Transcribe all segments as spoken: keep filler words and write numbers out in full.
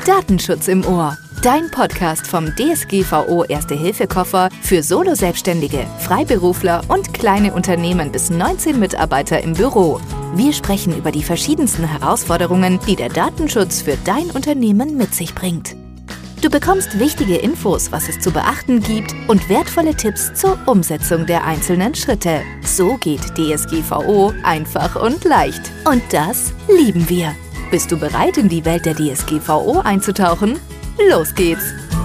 Datenschutz im Ohr. Dein Podcast vom D S G V O Erste-Hilfe-Koffer für Solo-Selbstständige, Freiberufler und kleine Unternehmen bis neunzehn Mitarbeiter im Büro. Wir sprechen über die verschiedensten Herausforderungen, die der Datenschutz für dein Unternehmen mit sich bringt. Du bekommst wichtige Infos, was es zu beachten gibt und wertvolle Tipps zur Umsetzung der einzelnen Schritte. So geht D S G V O einfach und leicht. Und das lieben wir. Bist du bereit, in die Welt der D S G V O einzutauchen? Los geht's!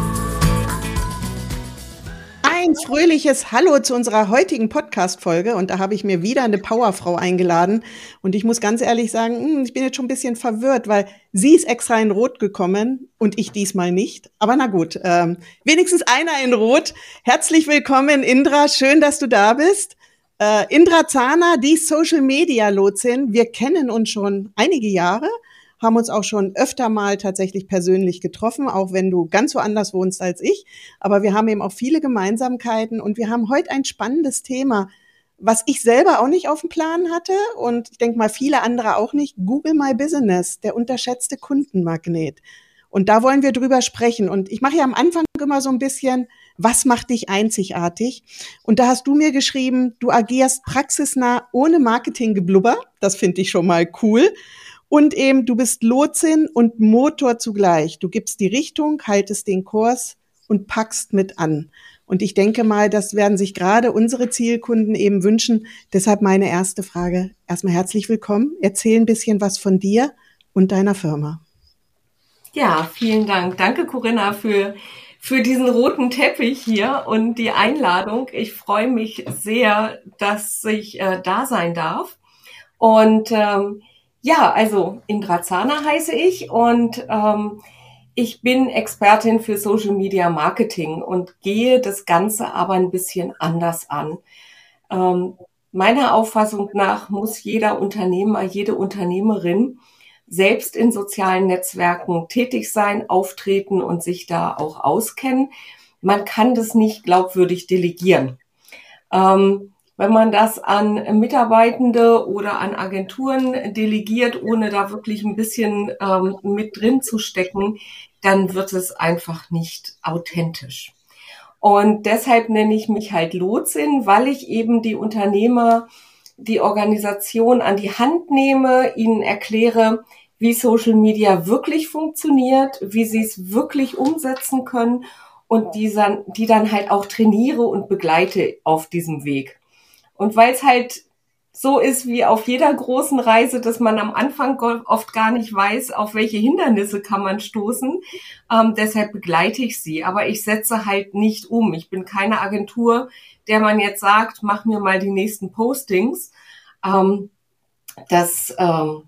Ein fröhliches Hallo zu unserer heutigen Podcast-Folge. Und da habe ich mir wieder eine Powerfrau eingeladen. Und ich muss ganz ehrlich sagen, ich bin jetzt schon ein bisschen verwirrt, weil sie ist extra in Rot gekommen und ich diesmal nicht. Aber na gut, ähm, wenigstens einer in Rot. Herzlich willkommen, Indra. Schön, dass du da bist. Äh, Indra Zahner, die Social-Media-Lotsin. Wir kennen uns schon einige Jahre, haben uns auch schon öfter mal tatsächlich persönlich getroffen, auch wenn du ganz woanders wohnst als ich. Aber wir haben eben auch viele Gemeinsamkeiten und wir haben heute ein spannendes Thema, was ich selber auch nicht auf dem Plan hatte und ich denke mal viele andere auch nicht. Google My Business, der unterschätzte Kundenmagnet. Und da wollen wir drüber sprechen. Und ich mache ja am Anfang immer so ein bisschen, was macht dich einzigartig? Und da hast du mir geschrieben, du agierst praxisnah ohne Marketinggeblubber. Das finde ich schon mal cool. Und eben, du bist Lotsin und Motor zugleich. Du gibst die Richtung, haltest den Kurs und packst mit an. Und ich denke mal, das werden sich gerade unsere Zielkunden eben wünschen. Deshalb meine erste Frage. Erstmal herzlich willkommen. Erzähl ein bisschen was von dir und deiner Firma. Ja, vielen Dank. Danke, Corinna, für, für diesen roten Teppich hier und die Einladung. Ich freue mich sehr, dass ich äh, da sein darf. Und ähm, Ja, also Indra Zahner heiße ich und ähm, ich bin Expertin für Social Media Marketing und gehe das Ganze aber ein bisschen anders an. Ähm, meiner Auffassung nach muss jeder Unternehmer, jede Unternehmerin selbst in sozialen Netzwerken tätig sein, auftreten und sich da auch auskennen. Man kann das nicht glaubwürdig delegieren. Ähm, Wenn man das an Mitarbeitende oder an Agenturen delegiert, ohne da wirklich ein bisschen ähm, mit drin zu stecken, dann wird es einfach nicht authentisch. Und deshalb nenne ich mich halt Lotsin, weil ich eben die Unternehmer, die Organisation an die Hand nehme, ihnen erkläre, wie Social Media wirklich funktioniert, wie sie es wirklich umsetzen können und die dann, die dann halt auch trainiere und begleite auf diesem Weg. Und weil es halt so ist wie auf jeder großen Reise, dass man am Anfang oft gar nicht weiß, auf welche Hindernisse kann man stoßen, ähm, deshalb begleite ich sie. Aber ich setze halt nicht um. Ich bin keine Agentur, der man jetzt sagt, mach mir mal die nächsten Postings. Ähm, das ähm,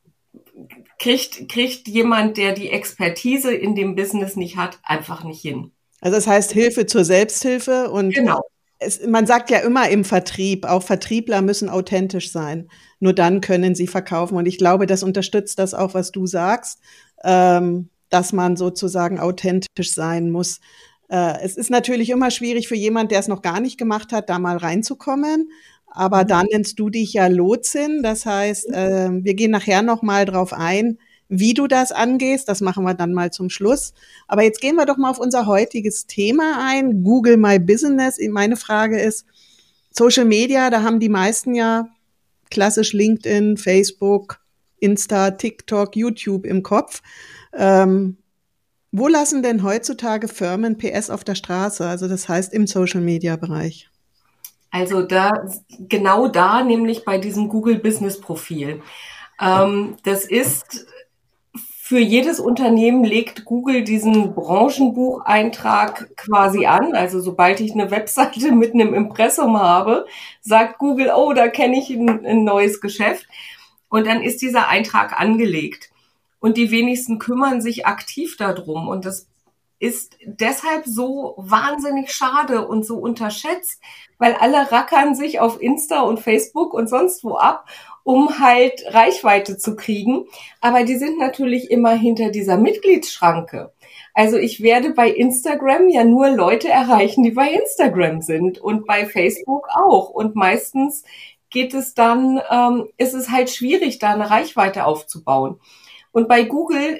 kriegt, kriegt jemand, der die Expertise in dem Business nicht hat, einfach nicht hin. Also das heißt Hilfe zur Selbsthilfe und Genau. Es, man sagt ja immer im Vertrieb, auch Vertriebler müssen authentisch sein. Nur dann können sie verkaufen. Und ich glaube, das unterstützt das auch, was du sagst, ähm, dass man sozusagen authentisch sein muss. Äh, es ist natürlich immer schwierig für jemand, der es noch gar nicht gemacht hat, da mal reinzukommen. Aber da nennst du dich ja Lotsin. Das heißt, äh, wir gehen nachher noch mal drauf ein, wie du das angehst. Das machen wir dann mal zum Schluss. Aber jetzt gehen wir doch mal auf unser heutiges Thema ein. Google My Business. Meine Frage ist, Social Media, da haben die meisten ja klassisch LinkedIn, Facebook, Insta, TikTok, YouTube im Kopf. Ähm, wo lassen denn heutzutage Firmen P S auf der Straße? Also das heißt im Social Media Bereich. Also da, genau da, nämlich bei diesem Google Business Profil. Ähm, das ist Für jedes Unternehmen legt Google diesen Branchenbucheintrag quasi an. Also sobald ich eine Webseite mit einem Impressum habe, sagt Google, oh, da kenne ich ein, ein neues Geschäft. Und dann ist dieser Eintrag angelegt. Und die wenigsten kümmern sich aktiv darum. Und das ist deshalb so wahnsinnig schade und so unterschätzt, weil alle rackern sich auf Insta und Facebook und sonst wo ab, um halt Reichweite zu kriegen. Aber die sind natürlich immer hinter dieser Mitgliedsschranke. Also ich werde bei Instagram ja nur Leute erreichen, die bei Instagram sind und bei Facebook auch. Und meistens geht es dann, ähm, ist es halt schwierig, da eine Reichweite aufzubauen. Und bei Google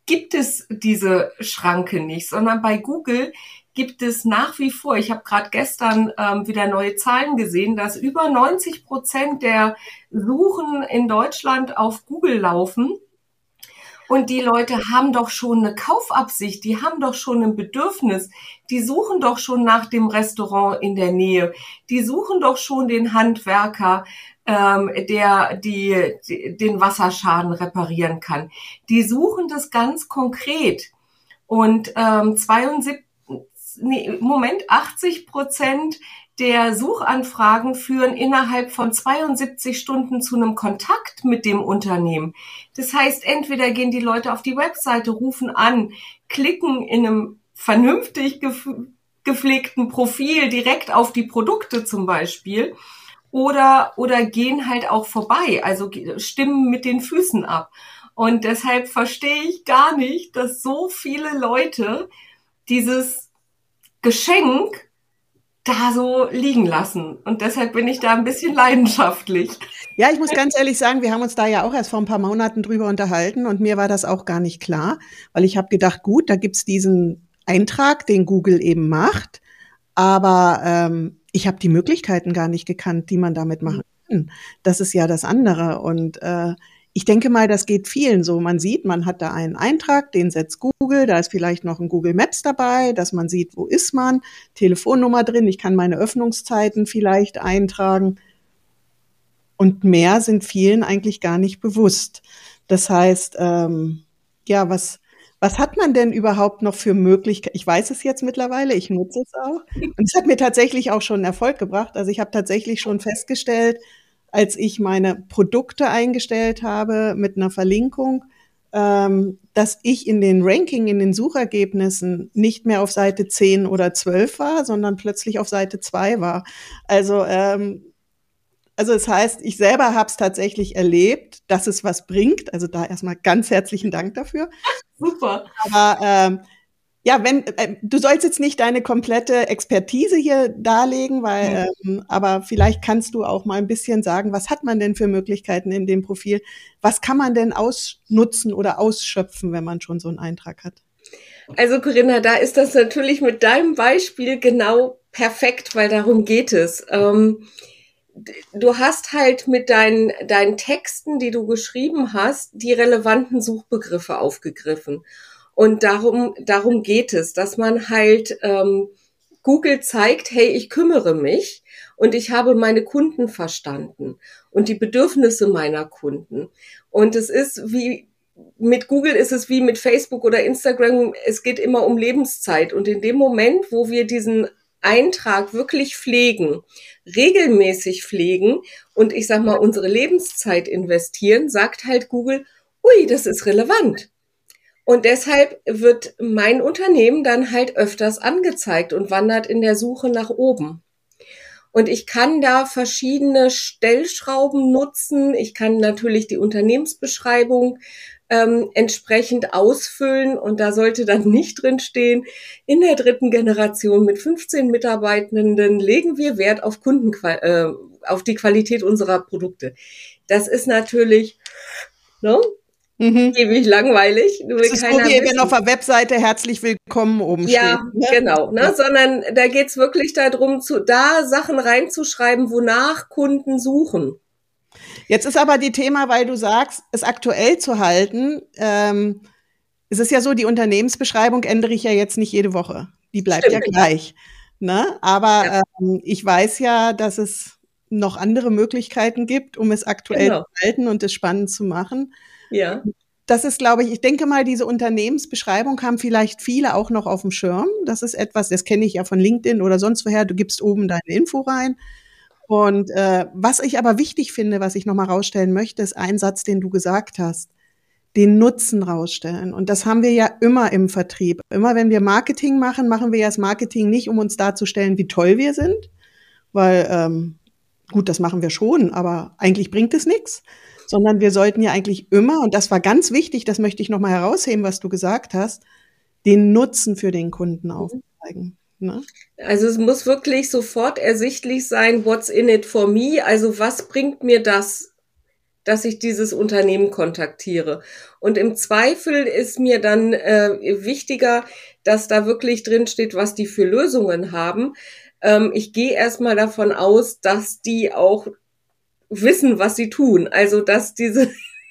gibt es diese Schranke nicht, sondern bei Google gibt es nach wie vor, ich habe gerade gestern ähm, wieder neue Zahlen gesehen, dass über neunzig Prozent der Suchen in Deutschland auf Google laufen. Und die Leute haben doch schon eine Kaufabsicht, die haben doch schon ein Bedürfnis, die suchen doch schon nach dem Restaurant in der Nähe, die suchen doch schon den Handwerker, ähm, der die, die den Wasserschaden reparieren kann. Die suchen das ganz konkret. Und ähm, zweiundsiebzig, nee, Moment, achtzig Prozent der Suchanfragen führen innerhalb von zweiundsiebzig Stunden zu einem Kontakt mit dem Unternehmen. Das heißt, entweder gehen die Leute auf die Webseite, rufen an, klicken in einem vernünftig gepflegten Profil direkt auf die Produkte zum Beispiel oder, oder gehen halt auch vorbei, also stimmen mit den Füßen ab. Und deshalb verstehe ich gar nicht, dass so viele Leute dieses Geschenk da so liegen lassen. Und deshalb bin ich da ein bisschen leidenschaftlich. Ja, ich muss ganz ehrlich sagen, wir haben uns da ja auch erst vor ein paar Monaten drüber unterhalten und mir war das auch gar nicht klar, weil ich habe gedacht, gut, da gibt's diesen Eintrag, den Google eben macht, aber ähm, ich habe die Möglichkeiten gar nicht gekannt, die man damit machen kann. Das ist ja das andere und äh, ich denke mal, das geht vielen so. Man sieht, man hat da einen Eintrag, den setzt Google, da ist vielleicht noch ein Google Maps dabei, dass man sieht, wo ist man, Telefonnummer drin, ich kann meine Öffnungszeiten vielleicht eintragen. Und mehr sind vielen eigentlich gar nicht bewusst. Das heißt, ähm, ja, was, was hat man denn überhaupt noch für Möglichkeiten? Ich weiß es jetzt mittlerweile, ich nutze es auch. Und es hat mir tatsächlich auch schon Erfolg gebracht. Also ich habe tatsächlich schon festgestellt, als ich meine Produkte eingestellt habe mit einer Verlinkung, ähm, dass ich in den Ranking, in den Suchergebnissen nicht mehr auf Seite zehn oder zwölf war, sondern plötzlich auf Seite zwei war. Also, ähm, also das heißt, ich selber habe es tatsächlich erlebt, dass es was bringt. Also da erstmal ganz herzlichen Dank dafür. Super. Aber ähm, ja, wenn äh, du sollst jetzt nicht deine komplette Expertise hier darlegen, weil, ähm, aber vielleicht kannst du auch mal ein bisschen sagen, was hat man denn für Möglichkeiten in dem Profil? Was kann man denn ausnutzen oder ausschöpfen, wenn man schon so einen Eintrag hat? Also Corinna, da ist das natürlich mit deinem Beispiel genau perfekt, weil darum geht es. Ähm, du hast halt mit deinen, deinen Texten, die du geschrieben hast, die relevanten Suchbegriffe aufgegriffen. Und darum, darum geht es, dass man halt ähm, Google zeigt, hey, ich kümmere mich und ich habe meine Kunden verstanden und die Bedürfnisse meiner Kunden. Und es ist wie, mit Google ist es wie mit Facebook oder Instagram, es geht immer um Lebenszeit. Und in dem Moment, wo wir diesen Eintrag wirklich pflegen, regelmäßig pflegen und ich sag mal, unsere Lebenszeit investieren, sagt halt Google, ui, das ist relevant. Und deshalb wird mein Unternehmen dann halt öfters angezeigt und wandert in der Suche nach oben. Und ich kann da verschiedene Stellschrauben nutzen. Ich kann natürlich die Unternehmensbeschreibung ähm, entsprechend ausfüllen. Und da sollte dann nicht drin stehen, in der dritten Generation mit fünfzehn Mitarbeitenden legen wir Wert auf Kunden, äh, auf die Qualität unserer Produkte. Das ist natürlich, ne? Mhm. Ewig langweilig. Nur das ist so, wie wenn auf der Webseite herzlich willkommen oben ja, steht. Ja, ne? Genau. Ne? Ja. Sondern da geht's wirklich darum, zu, da Sachen reinzuschreiben, wonach Kunden suchen. Jetzt ist aber die Thema, weil du sagst, es aktuell zu halten. Ähm, es ist ja so, die Unternehmensbeschreibung ändere ich ja jetzt nicht jede Woche. Die bleibt Stimmt. ja gleich. Ne? Aber ja. Ähm, ich weiß ja, dass es noch andere Möglichkeiten gibt, um es aktuell genau. zu halten und es spannend zu machen. Ja. Das ist, glaube ich, ich denke mal, diese Unternehmensbeschreibung haben vielleicht viele auch noch auf dem Schirm. Das ist etwas, das kenne ich ja von LinkedIn oder sonst woher. Du gibst oben deine Info rein. Und äh, was ich aber wichtig finde, was ich nochmal rausstellen möchte, ist ein Satz, den du gesagt hast. Den Nutzen rausstellen. Und das haben wir ja immer im Vertrieb. Immer wenn wir Marketing machen, machen wir ja das Marketing nicht, um uns darzustellen, wie toll wir sind. Weil, ähm, gut, das machen wir schon, aber eigentlich bringt es nichts. Sondern wir sollten ja eigentlich immer, und das war ganz wichtig, das möchte ich nochmal herausheben, was du gesagt hast, den Nutzen für den Kunden aufzeigen. Ne? Also es muss wirklich sofort ersichtlich sein, what's in it for me, also was bringt mir das dass ich dieses Unternehmen kontaktiere. Und im Zweifel ist mir dann äh, wichtiger, dass da wirklich drin steht, was die für Lösungen haben. Ähm, ich gehe erstmal davon aus, dass die auch wissen, was sie tun. Also, dass diese,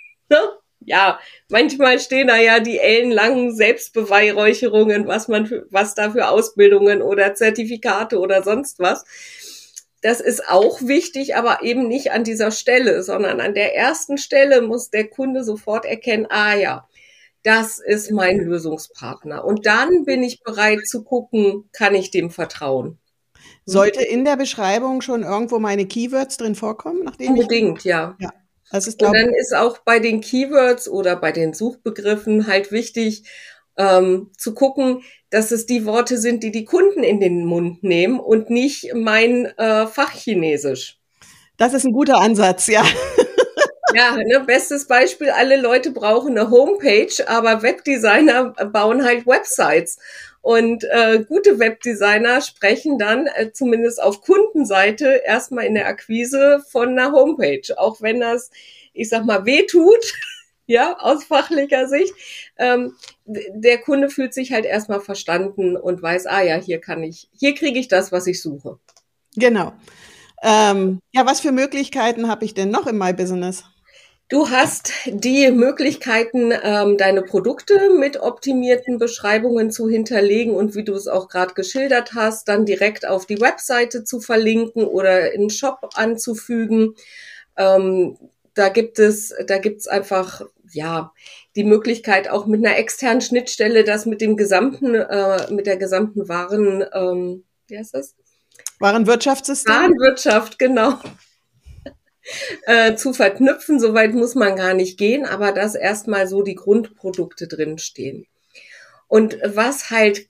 ja, manchmal stehen da ja die ellenlangen Selbstbeweihräucherungen, was man, für, was da für Ausbildungen oder Zertifikate oder sonst was. Das ist auch wichtig, aber eben nicht an dieser Stelle, sondern an der ersten Stelle muss der Kunde sofort erkennen, ah ja, das ist mein Lösungspartner. Und dann bin ich bereit zu gucken, kann ich dem vertrauen? Sollte in der Beschreibung schon irgendwo meine Keywords drin vorkommen? Nachdem Unbedingt, ich, ja. ja. Das ist, Und dann ist auch bei den Keywords oder bei den Suchbegriffen halt wichtig, ähm, zu gucken, dass es die Worte sind, die die Kunden in den Mund nehmen und nicht mein äh, Fachchinesisch. Das ist ein guter Ansatz, ja. Ja, ne, bestes Beispiel, alle Leute brauchen eine Homepage, aber Webdesigner bauen halt Websites. Und äh, gute Webdesigner sprechen dann äh, zumindest auf Kundenseite erstmal in der Akquise von einer Homepage, auch wenn das, ich sag mal, weh tut. Ja, aus fachlicher Sicht. Ähm, der Kunde fühlt sich halt erstmal verstanden und weiß, ah ja, hier kann ich, hier kriege ich das, was ich suche. Genau. Ähm, ja, was für Möglichkeiten habe ich denn noch im My Business? Du hast die Möglichkeiten, ähm, deine Produkte mit optimierten Beschreibungen zu hinterlegen und wie du es auch gerade geschildert hast, dann direkt auf die Webseite zu verlinken oder in den Shop anzufügen. Ähm, da gibt es, da gibt's einfach, ja, die Möglichkeit auch mit einer externen Schnittstelle, das mit dem gesamten, äh, mit der gesamten Waren, ähm, wie heißt das? Warenwirtschaftssystem? Warenwirtschaft, genau. Äh, zu verknüpfen, soweit muss man gar nicht gehen, aber dass erstmal so die Grundprodukte drinstehen. Und was halt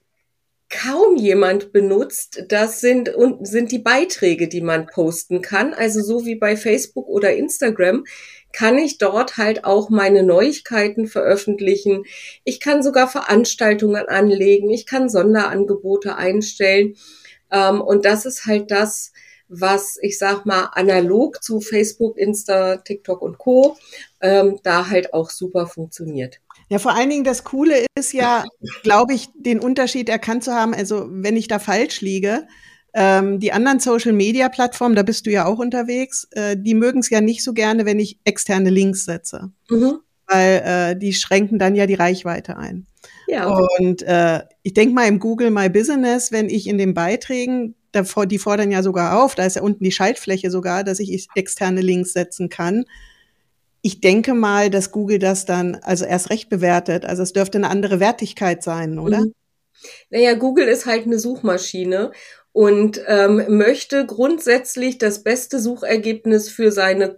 kaum jemand benutzt, das sind, sind die Beiträge, die man posten kann. Also so wie bei Facebook oder Instagram kann ich dort halt auch meine Neuigkeiten veröffentlichen. Ich kann sogar Veranstaltungen anlegen. Ich kann Sonderangebote einstellen. Und das ist halt das, was, ich sag mal, analog zu Facebook, Insta, TikTok und Co. Ähm, da halt auch super funktioniert. Ja, vor allen Dingen das Coole ist ja, glaube ich, den Unterschied erkannt zu haben, also wenn ich da falsch liege, ähm, die anderen Social-Media-Plattformen, da bist du ja auch unterwegs, äh, die mögen es ja nicht so gerne, wenn ich externe Links setze, mhm. weil äh, die schränken dann ja die Reichweite ein. Ja. Und äh, ich denke mal im Google My Business, wenn ich in den Beiträgen, die fordern ja sogar auf, da ist ja unten die Schaltfläche sogar, dass ich externe Links setzen kann. Ich denke mal, dass Google das dann also erst recht bewertet. Also es dürfte eine andere Wertigkeit sein, oder? Mhm. Naja, Google ist halt eine Suchmaschine und ähm, möchte grundsätzlich das beste Suchergebnis für seine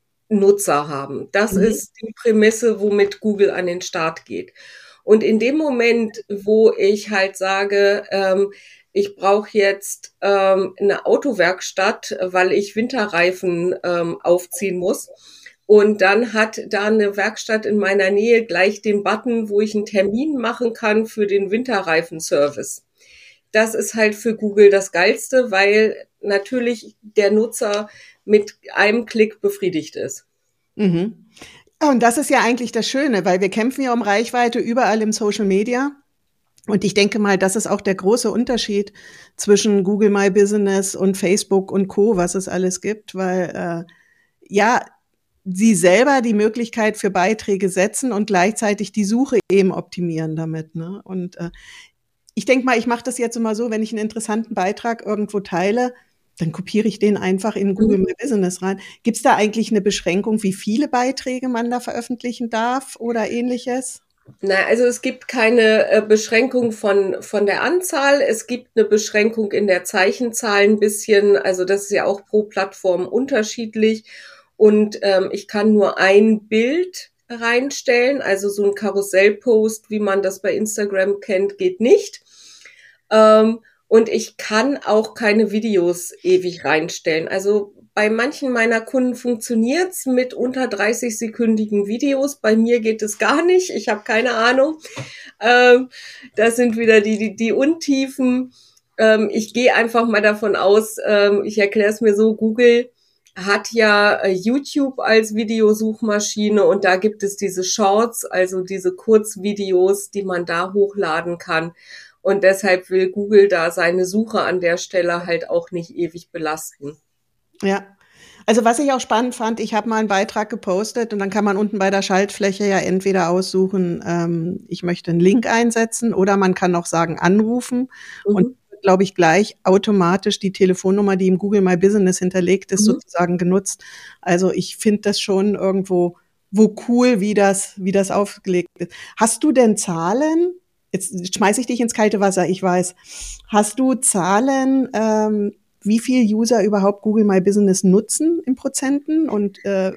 Nutzer haben. Das mhm. ist die Prämisse, womit Google an den Start geht. Und in dem Moment, wo ich halt sage, ähm, ich brauche jetzt ähm, eine Autowerkstatt, weil ich Winterreifen ähm, aufziehen muss. Und dann hat da eine Werkstatt in meiner Nähe gleich den Button, wo ich einen Termin machen kann für den Winterreifenservice. Das ist halt für Google das Geilste, weil natürlich der Nutzer mit einem Klick befriedigt ist. Mhm. Und das ist ja eigentlich das Schöne, weil wir kämpfen ja um Reichweite überall im Social Media. Und ich denke mal, das ist auch der große Unterschied zwischen Google My Business und Facebook und Co., was es alles gibt, weil äh, ja, sie selber die Möglichkeit für Beiträge setzen und gleichzeitig die Suche eben optimieren damit. Ne? Und äh, ich denke mal, ich mache das jetzt immer so, wenn ich einen interessanten Beitrag irgendwo teile, dann kopiere ich den einfach in Google My Business rein. Gibt es da eigentlich eine Beschränkung, wie viele Beiträge man da veröffentlichen darf oder ähnliches? Na, also es gibt keine äh, Beschränkung von, von der Anzahl. Es gibt eine Beschränkung in der Zeichenzahl ein bisschen. Also das ist ja auch pro Plattform unterschiedlich. Und ähm, ich kann nur ein Bild reinstellen. Also so ein Karussellpost, wie man das bei Instagram kennt, geht nicht. Ähm, und ich kann auch keine Videos ewig reinstellen. Also bei manchen meiner Kunden funktioniert's mit unter dreißig-sekündigen Videos. Bei mir geht es gar nicht. Ich habe keine Ahnung. Ähm, das sind wieder die, die, die Untiefen. Ähm, ich gehe einfach mal davon aus, ähm, ich erkläre es mir so, Google hat ja äh, YouTube als Videosuchmaschine und da gibt es diese Shorts, also diese Kurzvideos, die man da hochladen kann. Und deshalb will Google da seine Suche an der Stelle halt auch nicht ewig belasten. Ja. Also was ich auch spannend fand, ich habe mal einen Beitrag gepostet und dann kann man unten bei der Schaltfläche ja entweder aussuchen, ähm, ich möchte einen Link einsetzen oder man kann auch sagen, anrufen. Mhm. Und glaube ich gleich automatisch die Telefonnummer, die im Google My Business hinterlegt ist, Mhm. sozusagen genutzt. Also ich finde das schon irgendwo wo cool, wie das, wie das aufgelegt ist. Hast du denn Zahlen? Jetzt schmeiße ich dich ins kalte Wasser, ich weiß. Hast du Zahlen, ähm, wie viel User überhaupt Google My Business nutzen in Prozenten? Und äh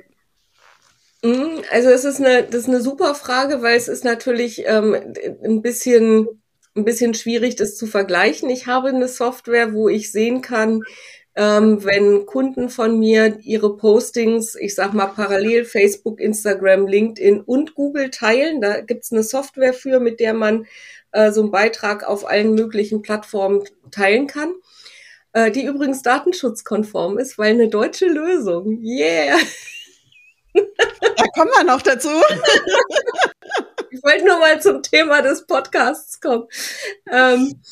Also es ist eine, das ist eine super Frage, weil es ist natürlich ähm, ein bisschen, ein bisschen schwierig, das zu vergleichen. Ich habe eine Software, wo ich sehen kann, ähm, wenn Kunden von mir ihre Postings, ich sag mal parallel Facebook, Instagram, LinkedIn und Google teilen. Da gibt's eine Software für, mit der man äh, so einen Beitrag auf allen möglichen Plattformen teilen kann. Äh, die übrigens datenschutzkonform ist, weil eine deutsche Lösung. Yeah! Da kommen wir noch dazu. Ich wollte nur mal zum Thema des Podcasts kommen. Ähm,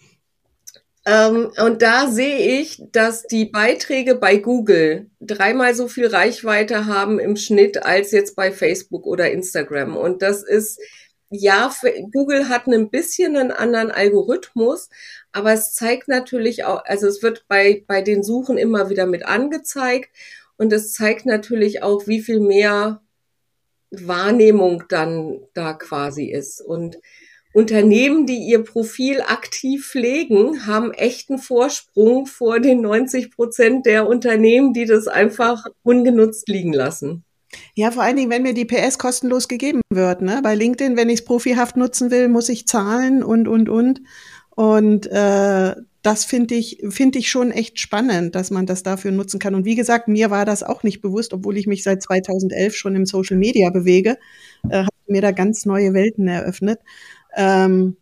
ähm, und da sehe ich, dass die Beiträge bei Google dreimal so viel Reichweite haben im Schnitt als jetzt bei Facebook oder Instagram. Und das ist, ja, Google hat ein bisschen einen anderen Algorithmus, aber es zeigt natürlich auch, also es wird bei, bei den Suchen immer wieder mit angezeigt und es zeigt natürlich auch, wie viel mehr Wahrnehmung dann da quasi ist. Und Unternehmen, die ihr Profil aktiv pflegen, haben echten Vorsprung vor den neunzig Prozent der Unternehmen, die das einfach ungenutzt liegen lassen. Ja, vor allen Dingen, wenn mir die P S kostenlos gegeben wird. Ne? Bei LinkedIn, wenn ich es profihaft nutzen will, muss ich zahlen und, und, und. Und äh, das finde ich, finde ich schon echt spannend, dass man das dafür nutzen kann. Und wie gesagt, mir war das auch nicht bewusst, obwohl ich mich seit zweitausendelf schon im Social Media bewege, äh, hat mir da ganz neue Welten eröffnet. Ähm,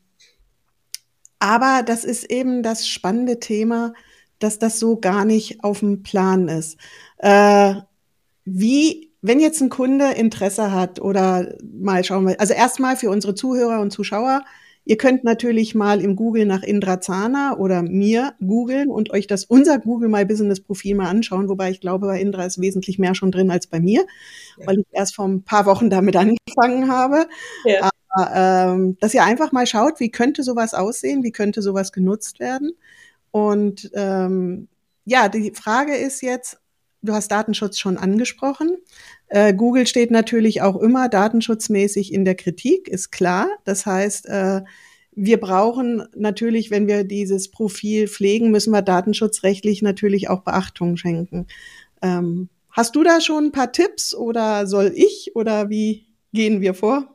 aber das ist eben das spannende Thema, dass das so gar nicht auf dem Plan ist. Äh, wie, wenn jetzt ein Kunde Interesse hat oder mal schauen wir, also erstmal für unsere Zuhörer und Zuschauer, ihr könnt natürlich mal im Google nach Indra Zahner oder mir googeln und euch das unser Google My Business Profil mal anschauen, wobei ich glaube, bei Indra ist wesentlich mehr schon drin als bei mir, ja. Weil ich erst vor ein paar Wochen damit angefangen habe. Ja. Aber ähm, dass ihr einfach mal schaut, wie könnte sowas aussehen, wie könnte sowas genutzt werden. Und ähm, ja, die Frage ist jetzt, du hast Datenschutz schon angesprochen. Äh, Google steht natürlich auch immer datenschutzmäßig in der Kritik, ist klar. Das heißt, äh, wir brauchen natürlich, wenn wir dieses Profil pflegen, müssen wir datenschutzrechtlich natürlich auch Beachtung schenken. Ähm, hast du da schon ein paar Tipps oder soll ich oder wie gehen wir vor?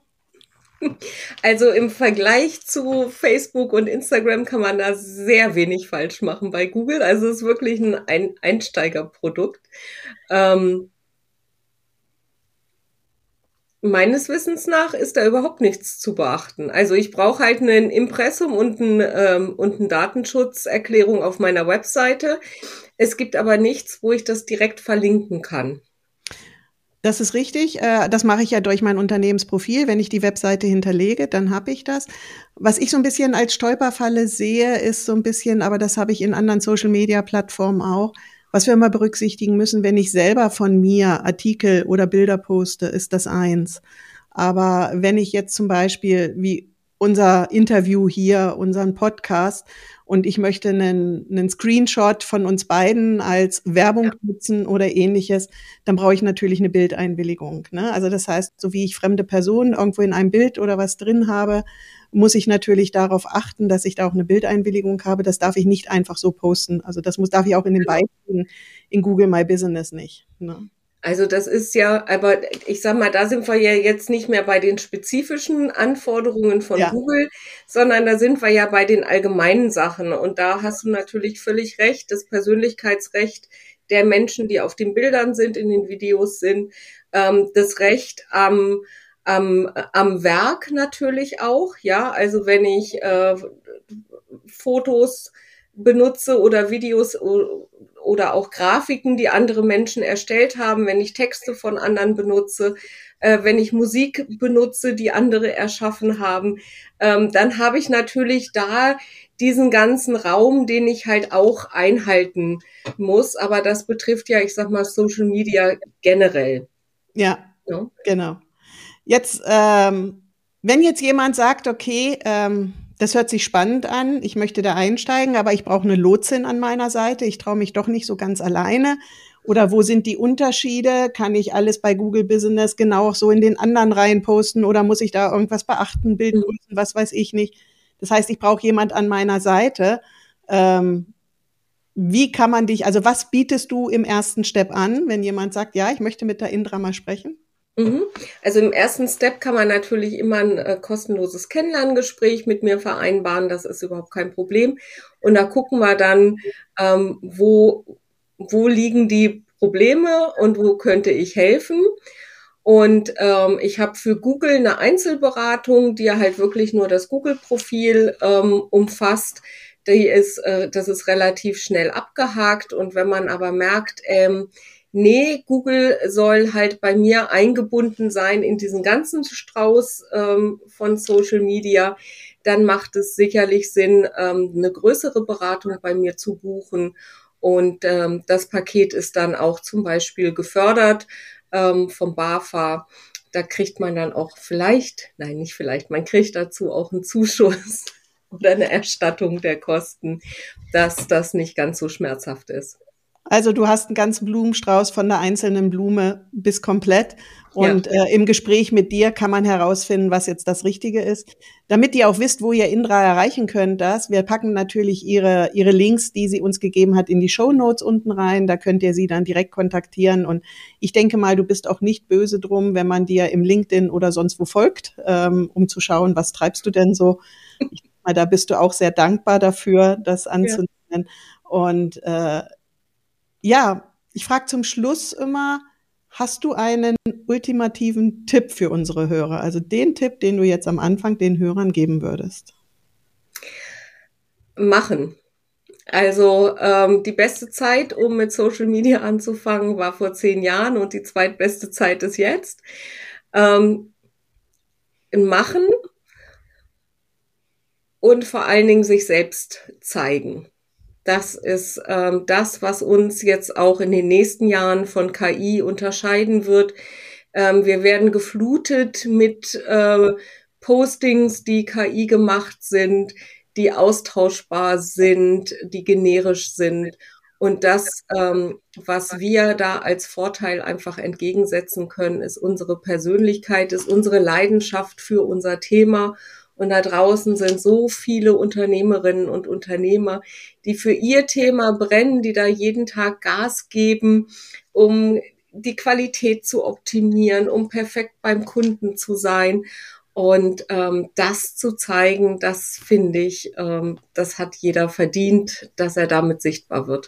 Also im Vergleich zu Facebook und Instagram kann man da sehr wenig falsch machen bei Google. Also es ist wirklich ein Einsteigerprodukt. Ähm, meines Wissens nach ist da überhaupt nichts zu beachten. Also ich brauche halt ein Impressum und, ein, ähm, und eine Datenschutzerklärung auf meiner Webseite. Es gibt aber nichts, wo ich das direkt verlinken kann. Das ist richtig. Das mache ich ja durch mein Unternehmensprofil. Wenn ich die Webseite hinterlege, dann habe ich das. Was ich so ein bisschen als Stolperfalle sehe, ist so ein bisschen, aber das habe ich in anderen Social-Media-Plattformen auch, was wir immer berücksichtigen müssen, wenn ich selber von mir Artikel oder Bilder poste, ist das eins. Aber wenn ich jetzt zum Beispiel wie unser Interview hier, unseren Podcast, und ich möchte einen, einen Screenshot von uns beiden als Werbung nutzen oder ähnliches, dann brauche ich natürlich eine Bildeinwilligung. Ne? Also das heißt, so wie ich fremde Personen irgendwo in einem Bild oder was drin habe, muss ich natürlich darauf achten, dass ich da auch eine Bildeinwilligung habe. Das darf ich nicht einfach so posten. Also das muss darf ich auch in den Beiträgen in Google My Business nicht. Ne? Also das ist ja, aber ich sag mal, da sind wir ja jetzt nicht mehr bei den spezifischen Anforderungen von ja. Google, sondern da sind wir ja bei den allgemeinen Sachen. Und da hast du natürlich völlig recht, das Persönlichkeitsrecht der Menschen, die auf den Bildern sind, in den Videos sind, ähm, das Recht am, am, am Werk natürlich auch, ja. Also wenn ich äh, Fotos benutze oder Videos oder auch Grafiken, die andere Menschen erstellt haben, wenn ich Texte von anderen benutze, äh, wenn ich Musik benutze, die andere erschaffen haben, ähm, dann habe ich natürlich da diesen ganzen Raum, den ich halt auch einhalten muss. Aber das betrifft ja, ich sag mal, Social Media generell. Ja, Ja. Genau. Jetzt, ähm, wenn jetzt jemand sagt, okay, ähm, das hört sich spannend an, ich möchte da einsteigen, aber ich brauche eine Lotsin an meiner Seite, ich traue mich doch nicht so ganz alleine. Oder wo sind die Unterschiede? Kann ich alles bei Google Business genau auch so in den anderen Reihen posten oder muss ich da irgendwas beachten, Bildgrößen, was weiß ich nicht? Das heißt, ich brauche jemand an meiner Seite. Ähm, wie kann man dich, also was bietest du im ersten Step an, wenn jemand sagt, ja, ich möchte mit der Indra mal sprechen? Also im ersten Step kann man natürlich immer ein äh, kostenloses Kennenlerngespräch mit mir vereinbaren. Das ist überhaupt kein Problem. Und da gucken wir dann, ähm, wo, wo liegen die Probleme und wo könnte ich helfen. Und ähm, ich habe für Google eine Einzelberatung, die halt wirklich nur das Google-Profil ähm, umfasst. Die ist, äh, das ist relativ schnell abgehakt. Und wenn man aber merkt, ähm, nee, Google soll halt bei mir eingebunden sein in diesen ganzen Strauß ähm, von Social Media, dann macht es sicherlich Sinn, ähm, eine größere Beratung bei mir zu buchen. Und ähm, das Paket ist dann auch zum Beispiel gefördert ähm, vom BAFA. Da kriegt man dann auch vielleicht, nein, nicht vielleicht, man kriegt dazu auch einen Zuschuss oder eine Erstattung der Kosten, dass das nicht ganz so schmerzhaft ist. Also du hast einen ganzen Blumenstrauß von der einzelnen Blume bis komplett. Und ja. äh, im Gespräch mit dir kann man herausfinden, was jetzt das Richtige ist. Damit ihr auch wisst, wo ihr Indra erreichen könnt, das. Wir packen natürlich ihre, ihre Links, die sie uns gegeben hat, in die Shownotes unten rein. Da könnt ihr sie dann direkt kontaktieren. Und ich denke mal, du bist auch nicht böse drum, wenn man dir im LinkedIn oder sonst wo folgt, ähm, um zu schauen, was treibst du denn so. Ich denke mal, da bist du auch sehr dankbar dafür, das anzunehmen. Ja. Und äh, ja, ich frage zum Schluss immer, hast du einen ultimativen Tipp für unsere Hörer? Also den Tipp, den du jetzt am Anfang den Hörern geben würdest? Machen. Also ähm, die beste Zeit, um mit Social Media anzufangen, war vor zehn Jahren und die zweitbeste Zeit ist jetzt. Ähm, machen und vor allen Dingen sich selbst zeigen. Das ist ähm, das, was uns jetzt auch in den nächsten Jahren von K I unterscheiden wird. Ähm, wir werden geflutet mit äh, Postings, die K I gemacht sind, die austauschbar sind, die generisch sind. Und das, ähm, was wir da als Vorteil einfach entgegensetzen können, ist unsere Persönlichkeit, ist unsere Leidenschaft für unser Thema. Und da draußen sind so viele Unternehmerinnen und Unternehmer, die für ihr Thema brennen, die da jeden Tag Gas geben, um die Qualität zu optimieren, um perfekt beim Kunden zu sein. Und ähm, das zu zeigen, das finde ich, ähm, das hat jeder verdient, dass er damit sichtbar wird.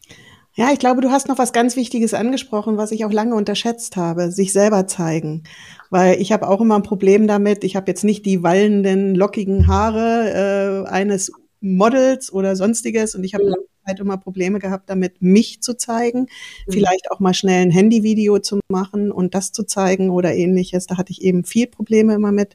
Ja, ich glaube, du hast noch was ganz Wichtiges angesprochen, was ich auch lange unterschätzt habe, sich selber zeigen. Weil ich habe auch immer ein Problem damit, ich habe jetzt nicht die wallenden, lockigen Haare äh, eines Models oder sonstiges und ich habe mhm. halt immer Probleme gehabt damit, mich zu zeigen, mhm. vielleicht auch mal schnell ein Handyvideo zu machen und das zu zeigen oder ähnliches. Da hatte ich eben viel Probleme immer mit.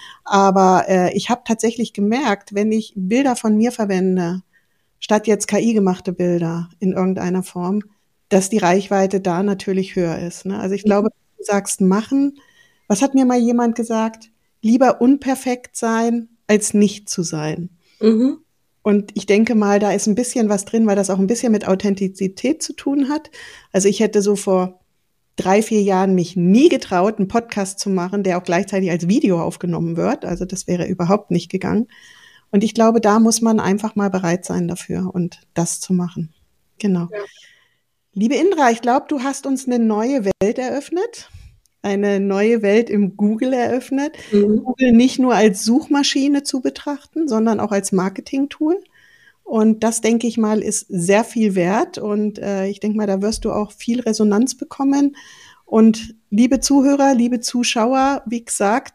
Aber äh, ich habe tatsächlich gemerkt, wenn ich Bilder von mir verwende, statt jetzt K I-gemachte Bilder in irgendeiner Form, dass die Reichweite da natürlich höher ist. Ne? Also ich glaube, du sagst machen. Was hat mir mal jemand gesagt? Lieber unperfekt sein, als nicht zu sein. Mhm. Und ich denke mal, da ist ein bisschen was drin, weil das auch ein bisschen mit Authentizität zu tun hat. Also ich hätte so vor drei, vier Jahren mich nie getraut, einen Podcast zu machen, der auch gleichzeitig als Video aufgenommen wird. Also das wäre überhaupt nicht gegangen. Und ich glaube, da muss man einfach mal bereit sein dafür und das zu machen. Genau. Ja. Liebe Indra, ich glaube, du hast uns eine neue Welt eröffnet, eine neue Welt im Google eröffnet. Mhm. Google nicht nur als Suchmaschine zu betrachten, sondern auch als Marketing-Tool. Und das, denke ich mal, ist sehr viel wert. Und äh, ich denke mal, da wirst du auch viel Resonanz bekommen. Und liebe Zuhörer, liebe Zuschauer, wie gesagt,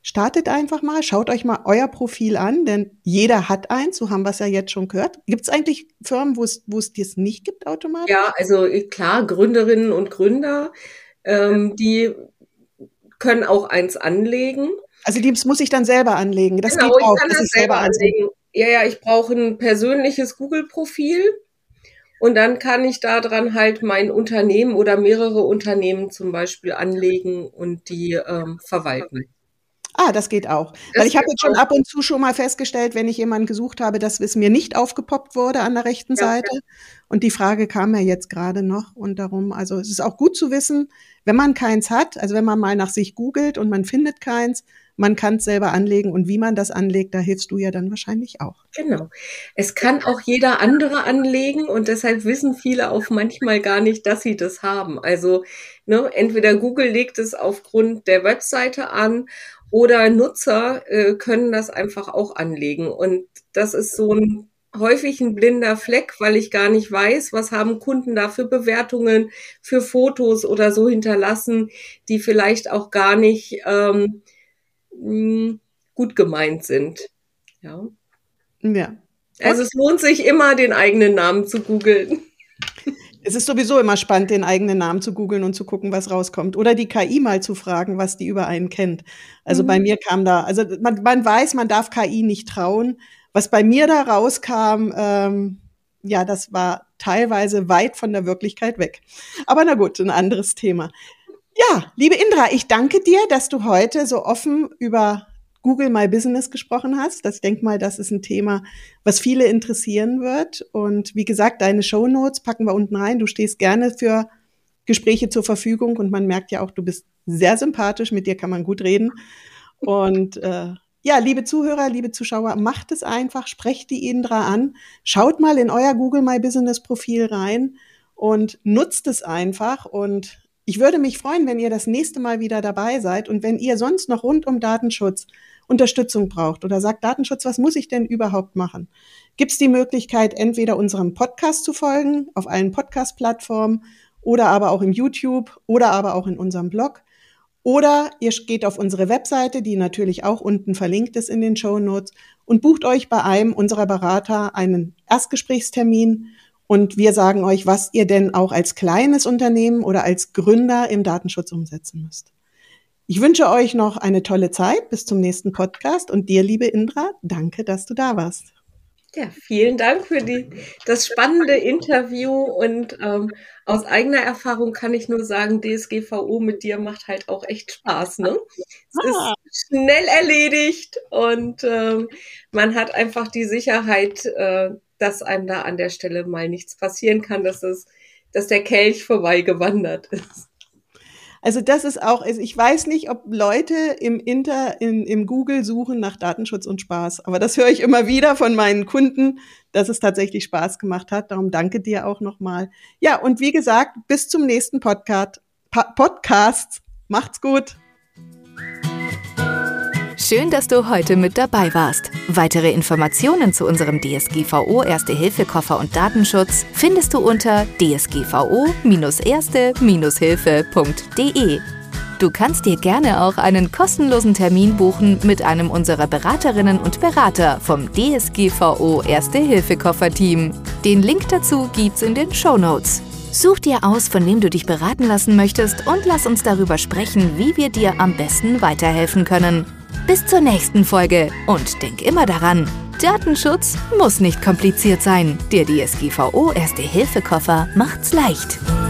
startet einfach mal, schaut euch mal euer Profil an, denn jeder hat eins, so haben wir es ja jetzt schon gehört. Gibt es eigentlich Firmen, wo es wo es das nicht gibt automatisch? Ja, also klar, Gründerinnen und Gründer, ähm, die können auch eins anlegen. Also die muss ich dann selber anlegen. Das genau, geht auch, ich kann dass das ich selber selber anlegen. Ja, ja, ich brauche ein persönliches Google-Profil und dann kann ich da dran halt mein Unternehmen oder mehrere Unternehmen zum Beispiel anlegen und die ähm, verwalten. Ah, das geht auch. Das Weil ich habe geht jetzt schon auch. ab und zu schon mal festgestellt, wenn ich jemanden gesucht habe, dass es mir nicht aufgepoppt wurde an der rechten Ja, Seite. Und die Frage kam ja jetzt gerade noch. Und darum, also es ist auch gut zu wissen, wenn man keins hat, also wenn man mal nach sich googelt und man findet keins, man kann es selber anlegen. Und wie man das anlegt, da hilfst du ja dann wahrscheinlich auch. Genau. Es kann auch jeder andere anlegen und deshalb wissen viele auch manchmal gar nicht, dass sie das haben. Also ne, entweder Google legt es aufgrund der Webseite an oder Nutzer äh, können das einfach auch anlegen. Und das ist so ein häufig ein blinder Fleck, weil ich gar nicht weiß, was haben Kunden da für Bewertungen, für Fotos oder so hinterlassen, die vielleicht auch gar nicht ähm, mh, gut gemeint sind. Ja. Ja. Also es lohnt sich immer, den eigenen Namen zu googeln. Es ist sowieso immer spannend, den eigenen Namen zu googeln und zu gucken, was rauskommt. Oder die K I mal zu fragen, was die über einen kennt. Also Mhm. bei mir kam da, also man, man weiß, man darf K I nicht trauen. Was bei mir da rauskam, ähm, ja, das war teilweise weit von der Wirklichkeit weg. Aber na gut, ein anderes Thema. Ja, liebe Indra, ich danke dir, dass du heute so offen über Google My Business gesprochen hast. Das, ich denke mal, das ist ein Thema, was viele interessieren wird. Und wie gesagt, deine Shownotes packen wir unten rein. Du stehst gerne für Gespräche zur Verfügung und man merkt ja auch, du bist sehr sympathisch, mit dir kann man gut reden. Und äh, ja, liebe Zuhörer, liebe Zuschauer, macht es einfach, sprecht die Indra an, schaut mal in euer Google My Business Profil rein und nutzt es einfach. Und ich würde mich freuen, wenn ihr das nächste Mal wieder dabei seid und wenn ihr sonst noch rund um Datenschutz Unterstützung braucht oder sagt, Datenschutz, was muss ich denn überhaupt machen? Gibt es die Möglichkeit, entweder unserem Podcast zu folgen, auf allen Podcast-Plattformen oder aber auch im YouTube oder aber auch in unserem Blog. Oder ihr geht auf unsere Webseite, die natürlich auch unten verlinkt ist in den Shownotes und bucht euch bei einem unserer Berater einen Erstgesprächstermin und wir sagen euch, was ihr denn auch als kleines Unternehmen oder als Gründer im Datenschutz umsetzen müsst. Ich wünsche euch noch eine tolle Zeit bis zum nächsten Podcast und dir, liebe Indra, danke, dass du da warst. Ja, vielen Dank für die, das spannende Interview und ähm, aus eigener Erfahrung kann ich nur sagen, D S G V O mit dir macht halt auch echt Spaß, ne? Es Ah. ist schnell erledigt und ähm, man hat einfach die Sicherheit, äh, dass einem da an der Stelle mal nichts passieren kann, dass es, dass der Kelch vorbeigewandert ist. Also das ist auch, also ich weiß nicht, ob Leute im Inter, in, im Google suchen nach Datenschutz und Spaß, aber das höre ich immer wieder von meinen Kunden, dass es tatsächlich Spaß gemacht hat. Darum danke dir auch nochmal. Ja, und wie gesagt, bis zum nächsten Podcast. Pa- Podcast. Macht's gut. Schön, dass du heute mit dabei warst. Weitere Informationen zu unserem D S G V O Erste-Hilfe-Koffer und Datenschutz findest du unter d s g v o erste hilfe punkt d e. Du kannst dir gerne auch einen kostenlosen Termin buchen mit einem unserer Beraterinnen und Berater vom D S G V O Erste-Hilfe-Koffer-Team. Den Link dazu gibt's in den Shownotes. Such dir aus, von wem du dich beraten lassen möchtest und lass uns darüber sprechen, wie wir dir am besten weiterhelfen können. Bis zur nächsten Folge und denk immer daran, Datenschutz muss nicht kompliziert sein. Der D S G V O Erste-Hilfe-Koffer macht's leicht.